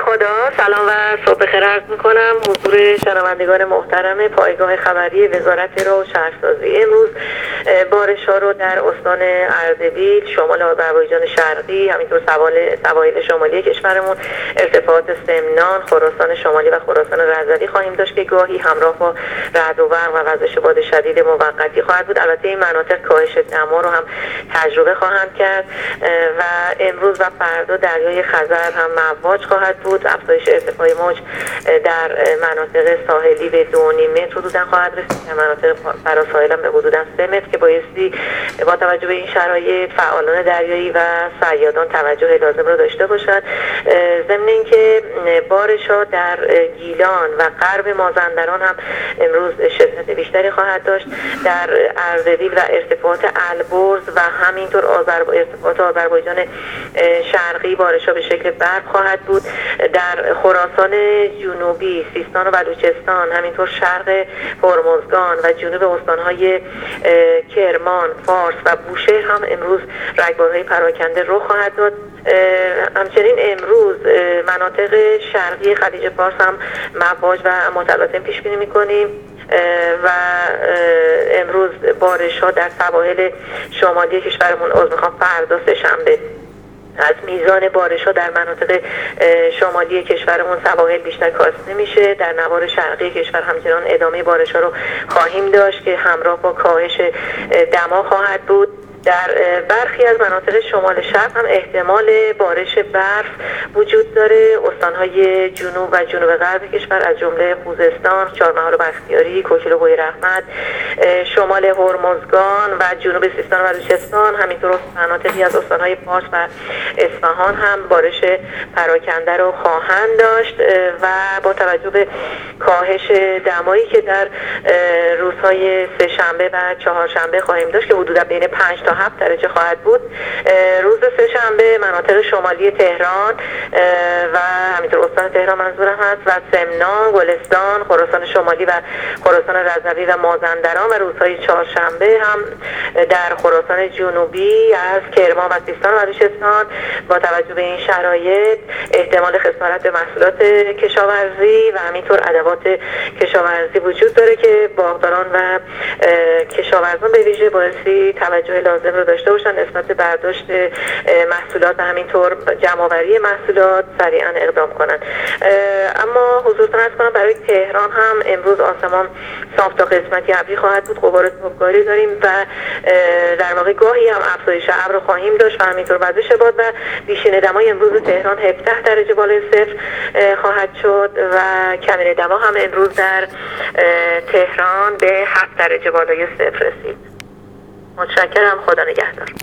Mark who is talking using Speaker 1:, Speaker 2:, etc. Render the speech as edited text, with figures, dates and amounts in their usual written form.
Speaker 1: خدا، سلام و صبح بخیر عرض میکنم حضور شنوندگان محترم پایگاه خبری وزارت راه و شهرسازی. امروز بارش ها رو در استان اردبیل، شمال آذربایجان شرقی، همینطور سواحل شمالی کشورمون، ارتفاعات سمنان، خراسان شمالی و خراسان رضوی خواهیم داشت که گاهی همراه با رعد و برق و وزش باد شدید موقتی خواهد بود. البته این مناطق کاهش دما رو هم تجربه خواهند کرد و امروز و فردا دریای خزر هم مواج خواهد بود. افزایش ارتفاع موج در مناطق ساحلی به 2.5 متر حدوداً خواهد رسید، در مناطق فراساحل هم به حدوداً 3 متر که بایستی با توجه به این شرایط فعالان دریایی و صیادان توجه لازم رو داشته باشند. ضمن اینکه بارش ها در گیلان و غرب مازندران هم امروز شدت بیشتری خواهد داشت. در اردبیل و ارتفاعات البرز و همینطور ارتفاعات آذربایجان شرقی بارش ها به شکل برف خواهد بود. در خراسان جنوبی، سیستان و بلوچستان، همینطور شرق هرمزگان و جنوب استانهای کرمان، فارس و بوشهر هم امروز رگبارهای پراکنده رخ خواهد داد. همچنین امروز مناطق شرقی خلیج فارس هم مواج و متلاطم پیش بینی می‌کنیم و امروز بارش ها در سواحل شمالی کشورمون فردا سه‌شنبه از میزان بارش ها در مناطق شمالی کشورمون سواحل بیشتر کاسته میشه. در نوار شرقی کشور همچنان ادامه بارش ها رو خواهیم داشت که همراه با کاهش دما خواهد بود. در برخی از مناطق شمال شرق هم احتمال بارش برف وجود داره. استانهای جنوب و جنوب غرب کشور از جمله خوزستان، چهارمحال و بختیاری، کوکیل و بویراحمد، شمال هرمزگان و جنوب سیستان و بلوچستان، همینطور مناطقی از استانهای فارس و اصفهان هم بارش پراکنده رو خواهند داشت و با توجه به کاهش دمایی که در روزهای سه‌شنبه و چهارشنبه خواهیم داشت که حدودا بین 5 تا 7 درجه خواهد بود. روز سه‌شنبه مناطق شمالی تهران و همینطور استان تهران منظورم هست و سمنان، گلستان، خراسان شمالی و خراسان رضوی و مازندران و روزهای چهارشنبه هم در خراسان جنوبی از کرمان و سیستان و بلوچستان با توجه به این شرایط احتمال خسارت به محصولات کشاورزی و همینطور ادوات کشاورزی وجود داره که باغداران و کشاورزان به ویژه بایستی توجه لازم رو داشته باشن نسبت به برداشت محصولات و همینطور جمع‌آوری محصولات سریعا اقدام کنن. اما حضورتون عرض کنم برای تهران هم امروز آسمان صاف تا قسمتی ابری خواهد بود. غبار تابکاری داریم و در واقع گاهی هم افزایش ابر خواهیم داشت و همینطور وزش باد و بیشین دمای امروز تهران 17 درجه بالای صفر خواهد شد و کمین دما هم امروز در تهران به 7 درجه بالای صفر رسید. متشکرم. خدا نگهدار.